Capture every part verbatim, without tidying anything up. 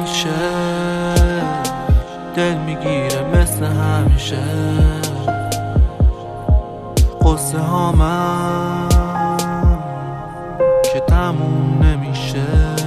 میشه دل میگیره مثل همیشه قصه هامم که تموم نمیشه.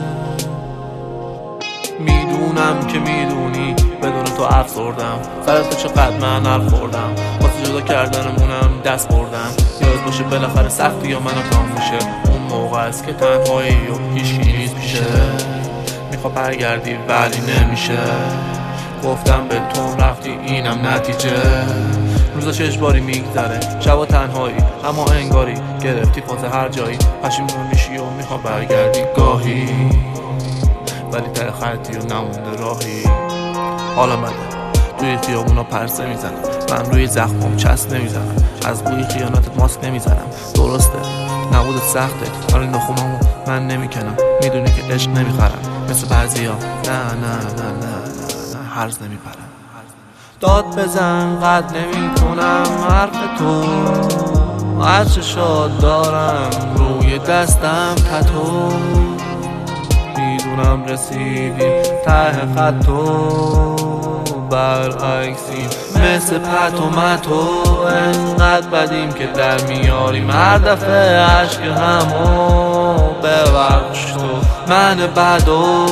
میدونم که میدونی بدون تو افسردم، سر تو چقدر من حرف خوردم، واسه جدا کردنمونم دست بردم. یاد باشه بالاخره سختی یا منم تمام میشه. اون موقع است که تنهایی و هیچکی نیست پیشه. میخوا برگردی ولی نمیشه. گفتم به تو رفتی اینم نتیجه. روزاش اجباری میگذره، شبا تنهایی اما انگاری گرفتی فاز هر جایی. پشیمون میشی و میخوا برگردی گاهی، ولی ته خطی و نمونده راهی. حالا من توی خیابونا پرسه میزنم، من روی زخمم چسب نمیزنم، از بوی خیانتت ماسک نمیزنم. درسته نبودت سخته ولی نخونامو من نمیکنم. میدونی که عشق نمیخرم مثل بعضیا، نه نه نه نه نه هرز نمیپرم. داد بزن قد نمیتونم حرف تو، هرچه شاد دارم روی دستم تتو. میدونم رسیدیم ته خط و برعکسیم مثل پت و متو. انقدر بدیم که در میاریم هر دفعه عشق همو. ببخش تو من بدو.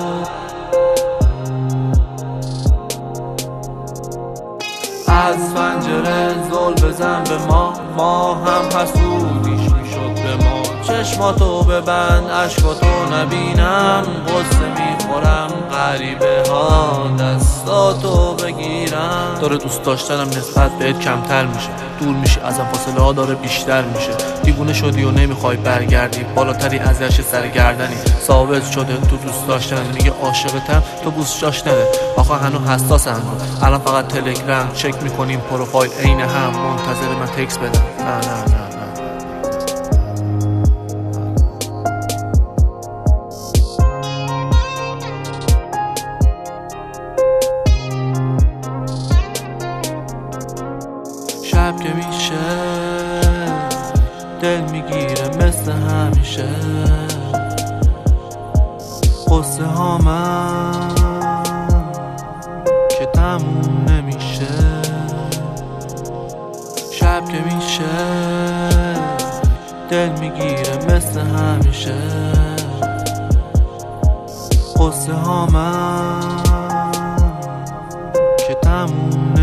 از پنجره زل بزن به ما، ما هم حسودیش میشد به ما. چشماتو ببند عشقاتو نبینم، غصه میخورم غریبه ها دستاتو بگیرم. داره دوست داشتنم نسبت بهت کمتر میشه، دور میشی ازم فاصله ها داره بیشتر میشه. دیوونه شدی و نمیخوای برگردی، بالاتری از عرش سرگردنی. ثابت شده تو دوست داشتن میگه عاشقتم تو بوس جاش نده. آخه هنو حساسم الان فقط تلگرام چک میکنیم پروفایل عین هم، منتظر من تکس بدم. نه نه نه نه شب که میشه دل میگیره مثل همیشه قصه هامم که تموم نمیشه. شب که میشه دل میگیره مثل همیشه قصه هامم که تموم